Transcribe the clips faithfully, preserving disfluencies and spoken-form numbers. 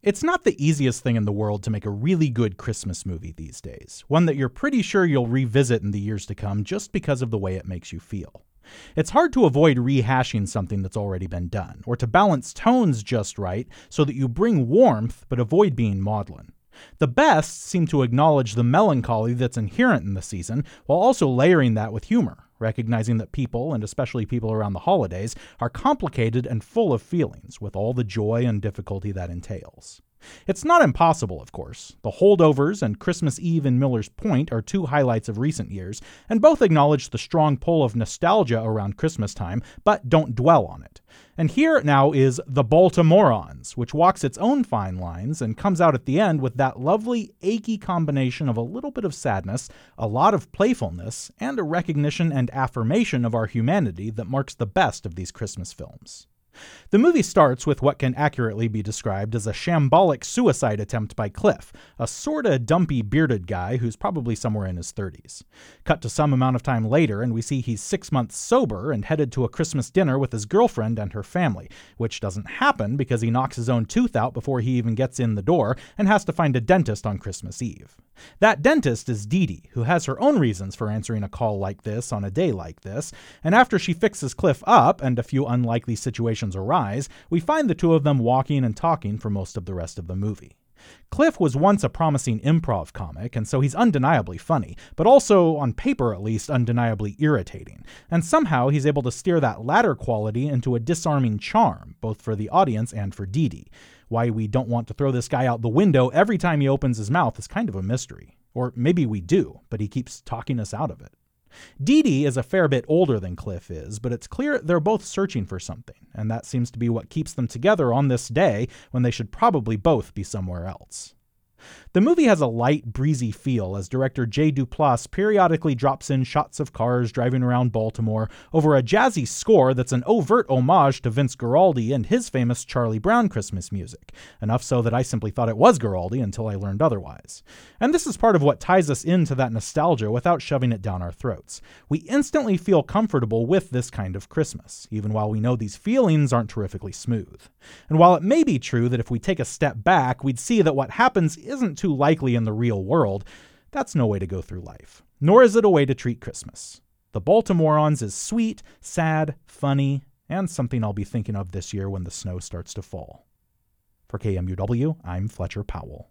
It's not the easiest thing in the world to make a really good Christmas movie these days, one that you're pretty sure you'll revisit in the years to come just because of the way it makes you feel. It's hard to avoid rehashing something that's already been done, or to balance tones just right so that you bring warmth but avoid being maudlin. The best seem to acknowledge the melancholy that's inherent in the season, while also layering that with humor, recognizing that people, and especially people around the holidays, are complicated and full of feelings, with all the joy and difficulty that entails. It's not impossible, of course. The Holdovers and Christmas Eve in Miller's Point are two highlights of recent years, and both acknowledge the strong pull of nostalgia around Christmas time, but don't dwell on it. And here now is The Baltimoreans, which walks its own fine lines and comes out at the end with that lovely, achy combination of a little bit of sadness, a lot of playfulness, and a recognition and affirmation of our humanity that marks the best of these Christmas films. The movie starts with what can accurately be described as a shambolic suicide attempt by Cliff, a sorta dumpy bearded guy who's probably somewhere in his thirties. Cut to some amount of time later, and we see he's six months sober and headed to a Christmas dinner with his girlfriend and her family, which doesn't happen because he knocks his own tooth out before he even gets in the door and has to find a dentist on Christmas Eve. That dentist is Dee Dee, who has her own reasons for answering a call like this on a day like this, and after she fixes Cliff up and a few unlikely situations arise, we find the two of them walking and talking for most of the rest of the movie. Cliff was once a promising improv comic, and so he's undeniably funny, but also, on paper at least, undeniably irritating. And somehow he's able to steer that latter quality into a disarming charm, both for the audience and for Dee Dee. Why we don't want to throw this guy out the window every time he opens his mouth is kind of a mystery. Or maybe we do, but he keeps talking us out of it. Dee Dee is a fair bit older than Cliff is, but it's clear they're both searching for something, and that seems to be what keeps them together on this day when they should probably both be somewhere else. The movie has a light, breezy feel as director Jay Duplass periodically drops in shots of cars driving around Baltimore over a jazzy score that's an overt homage to Vince Guaraldi and his famous Charlie Brown Christmas music, enough so that I simply thought it was Guaraldi until I learned otherwise. And this is part of what ties us into that nostalgia without shoving it down our throats. We instantly feel comfortable with this kind of Christmas, even while we know these feelings aren't terrifically smooth. And while it may be true that if we take a step back, we'd see that what happens isn't too likely in the real world, that's no way to go through life. Nor is it a way to treat Christmas. The Baltimoreans is sweet, sad, funny, and something I'll be thinking of this year when the snow starts to fall. For K M U W, I'm Fletcher Powell.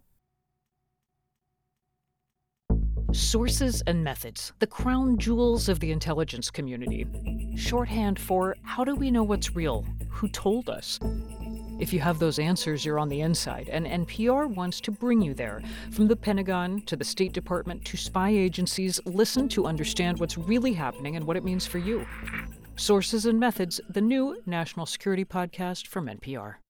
Sources and methods, the crown jewels of the intelligence community. Shorthand for how do we know what's real? Who told us? If you have those answers, you're on the inside, and N P R wants to bring you there. From the Pentagon to the State Department to spy agencies, listen to understand what's really happening and what it means for you. Sources and Methods, the new national security podcast from N P R.